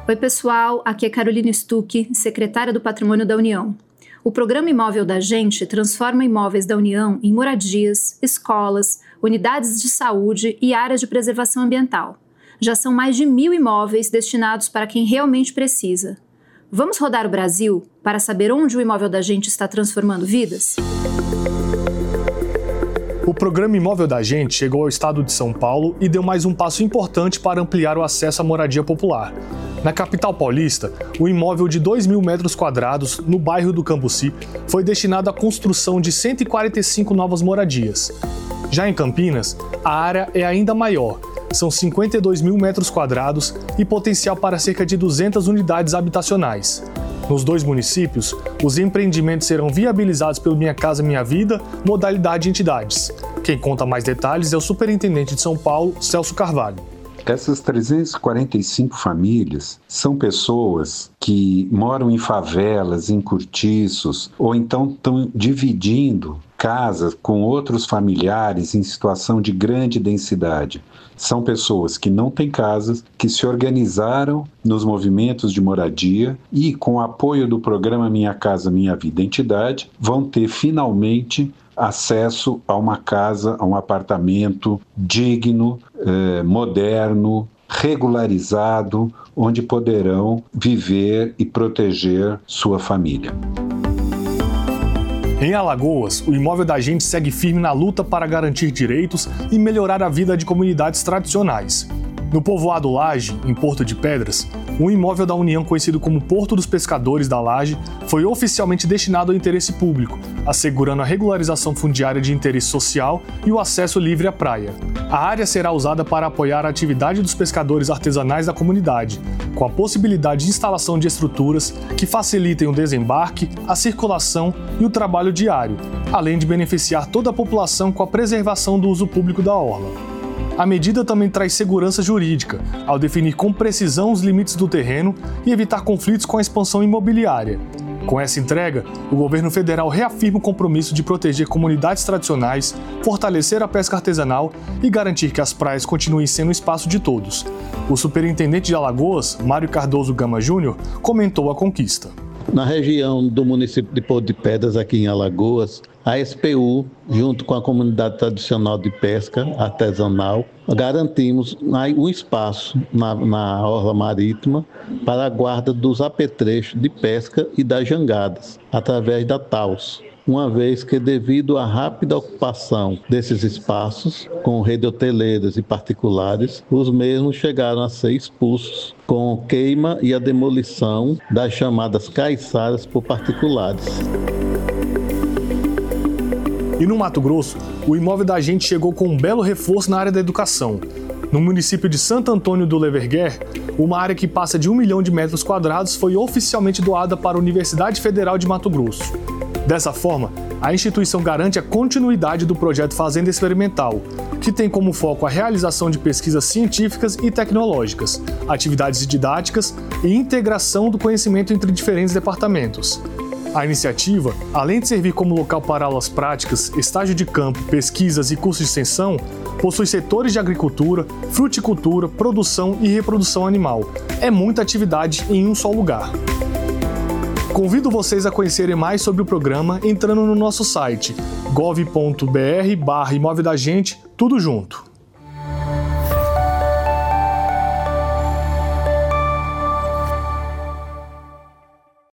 Oi, pessoal, aqui é Carolina Stuck, secretária do Patrimônio da União. O Programa Imóvel da Gente transforma imóveis da União em moradias, escolas, unidades de saúde e áreas de preservação ambiental. Já são mais de 1.000 imóveis destinados para quem realmente precisa. Vamos rodar o Brasil para saber onde o Imóvel da Gente está transformando vidas? O Programa Imóvel da Gente chegou ao estado de São Paulo e deu mais um passo importante para ampliar o acesso à moradia popular. Na capital paulista, o imóvel de 2.000 metros quadrados, no bairro do Cambuci, foi destinado à construção de 145 novas moradias. Já em Campinas, a área é ainda maior, são 52.000 metros quadrados e potencial para cerca de 200 unidades habitacionais. Nos dois municípios, os empreendimentos serão viabilizados pelo Minha Casa Minha Vida, modalidade entidades. Quem conta mais detalhes é o superintendente de São Paulo, Celso Carvalho. Essas 345 famílias são pessoas que moram em favelas, em cortiços, ou então estão dividindo casas com outros familiares em situação de grande densidade. São pessoas que não têm casas, que se organizaram nos movimentos de moradia e, com o apoio do programa Minha Casa Minha Vida Entidade, vão ter finalmente acesso a uma casa, a um apartamento digno, moderno, regularizado, onde poderão viver e proteger sua família. Em Alagoas, o Imóvel da Gente segue firme na luta para garantir direitos e melhorar a vida de comunidades tradicionais. No povoado Laje, em Porto de Pedras, um imóvel da União conhecido como Porto dos Pescadores da Laje foi oficialmente destinado ao interesse público, assegurando a regularização fundiária de interesse social e o acesso livre à praia. A área será usada para apoiar a atividade dos pescadores artesanais da comunidade, com a possibilidade de instalação de estruturas que facilitem o desembarque, a circulação e o trabalho diário, além de beneficiar toda a população com a preservação do uso público da orla. A medida também traz segurança jurídica, ao definir com precisão os limites do terreno e evitar conflitos com a expansão imobiliária. Com essa entrega, o governo federal reafirma o compromisso de proteger comunidades tradicionais, fortalecer a pesca artesanal e garantir que as praias continuem sendo espaço de todos. O superintendente de Alagoas, Mário Cardoso Gama Júnior, comentou a conquista. Na região do município de Porto de Pedras, aqui em Alagoas, a SPU, junto com a comunidade tradicional de pesca artesanal, garantimos um espaço na orla marítima para a guarda dos apetrechos de pesca e das jangadas, através da TAUS. Uma vez que, devido à rápida ocupação desses espaços, com rede hoteleiras e particulares, os mesmos chegaram a ser expulsos com queima e a demolição das chamadas caiçaras por particulares. E no Mato Grosso, o Imóvel da Gente chegou com um belo reforço na área da educação. No município de Santo Antônio do Leverguer, uma área que passa de 1 milhão de metros quadrados foi oficialmente doada para a Universidade Federal de Mato Grosso. Dessa forma, a instituição garante a continuidade do projeto Fazenda Experimental, que tem como foco a realização de pesquisas científicas e tecnológicas, atividades didáticas e integração do conhecimento entre diferentes departamentos. A iniciativa, além de servir como local para aulas práticas, estágio de campo, pesquisas e cursos de extensão, possui setores de agricultura, fruticultura, produção e reprodução animal. É muita atividade em um só lugar. Convido vocês a conhecerem mais sobre o programa entrando no nosso site gov.br/Imóvel da Gente, tudo junto.